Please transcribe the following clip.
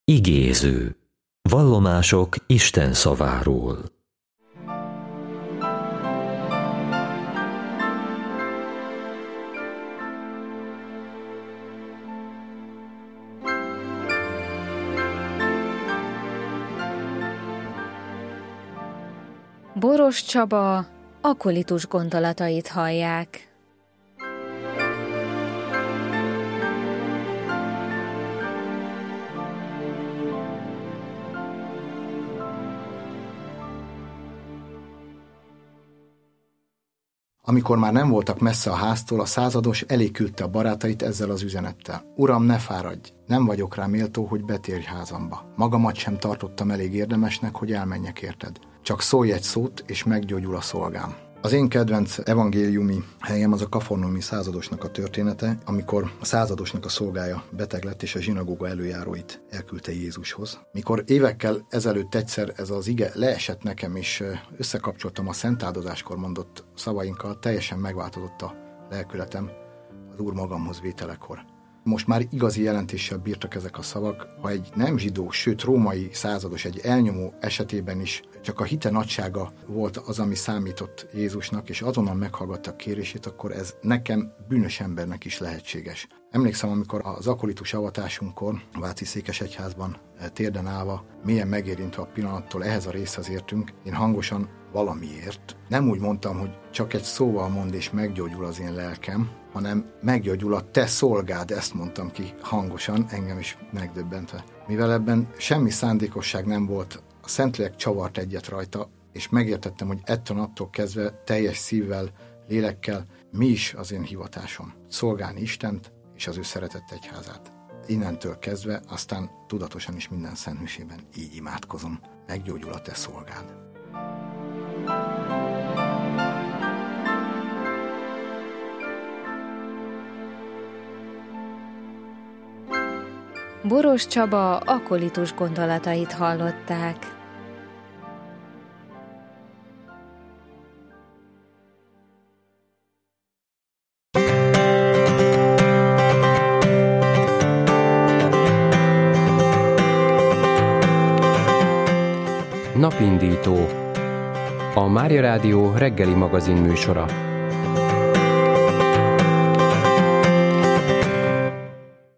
Igéző. Vallomások Isten szaváról. Boros Csaba akolitus gondolatait hallják. Amikor már nem voltak messze a háztól, a százados elé küldte a barátait ezzel az üzenettel. Uram, ne fáradj, nem vagyok rá méltó, hogy betérj házamba. Magamat sem tartottam elég érdemesnek, hogy elmenjek érted. Csak szólj egy szót, és meggyógyul a szolgám. Az én kedvenc evangéliumi helyem az a kafarnaumi századosnak a története, amikor a századosnak a szolgája beteg lett, és a zsinagóga előjáróit elküldte Jézushoz. Mikor évekkel ezelőtt egyszer ez az ige leesett nekem, és összekapcsoltam a szentáldozáskor mondott szavainkkal, teljesen megváltozott a lelkületem az Úr magamhoz vételekor. Most már igazi jelentéssel bírtak ezek a szavak, ha egy nem zsidó, sőt római százados, egy elnyomó esetében is csak a hite nagysága volt az, ami számított Jézusnak, és azonnal meghallgatta a kérését, akkor ez nekem, bűnös embernek is lehetséges. Emlékszem, amikor az akolitus avatásunkkor a Váci Székesegyházban térden állva, mélyen megérintve a pillanattól ehhez a részhez értünk, én hangosan valamiért nem úgy mondtam, hogy csak egy szóval mond és meggyógyul az én lelkem, hanem meggyógyul a te szolgád, ezt mondtam ki hangosan, engem is megdöbbentve. Mivel ebben semmi szándékosság nem volt, a Szentlélek csavart egyet rajta, és megértettem, hogy ettől naptól kezdve teljes szívvel, lélekkel mi is az én hivatásom. Szolgálni Istent és az ő szeretett egyházát. Innentől kezdve aztán tudatosan is minden szenthűségben így imádkozom. Meggyógyul a te szolgád. Boros Csaba akolitus gondolatait hallották. Napindító. A Mária Rádió reggeli magazin műsora.